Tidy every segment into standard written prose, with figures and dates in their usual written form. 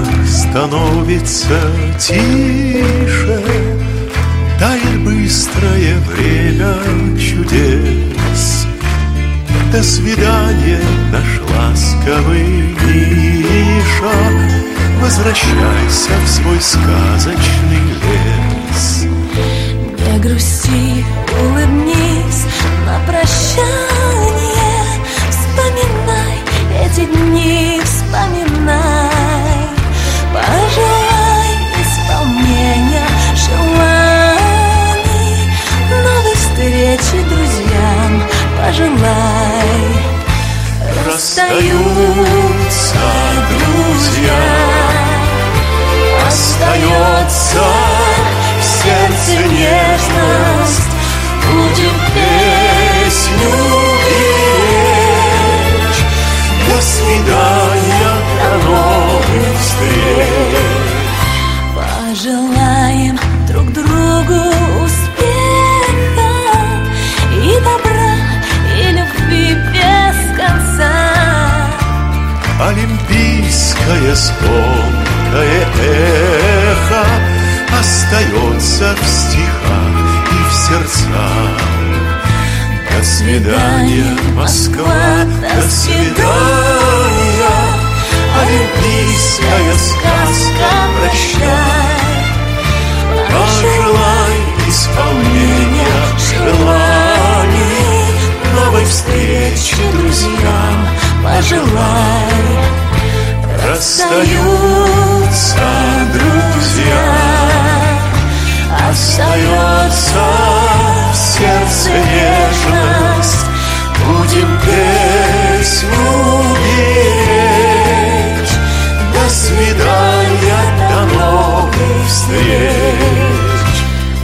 становится тише, тает быстрое время чудес. До свидания, наш ласковый Миша, возвращайся в свой сказочный лес. Не грусти, улыбнись на прощание. Вспоминай эти дни, вспоминай. Пожелай исполнения желаний, новой встречи друзьям пожелай. Расстаются друзья, остается в сердце нежность. Будем песню беречь. До свидания, до новых встреч. Пожелаем друг другу успеха и добра, и любви без конца. Олимпийское звонкое эхо остается в стихах и в сердцах. До свидания, Москва, до свидания. Олимпийская сказка, прощай. Пожелай исполнения желаний, новой встречи друзьям пожелай. Расстаются друзья, остается в сердце нежность. Будем песню беречь. До свидания, до новых встреч.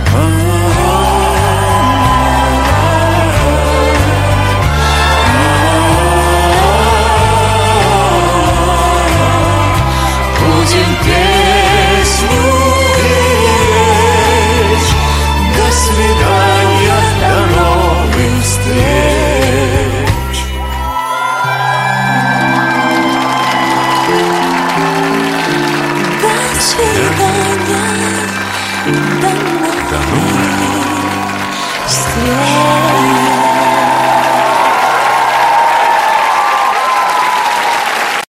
Будем песню беречь. До свидания, до новых встреч. До свидания, до новых встреч.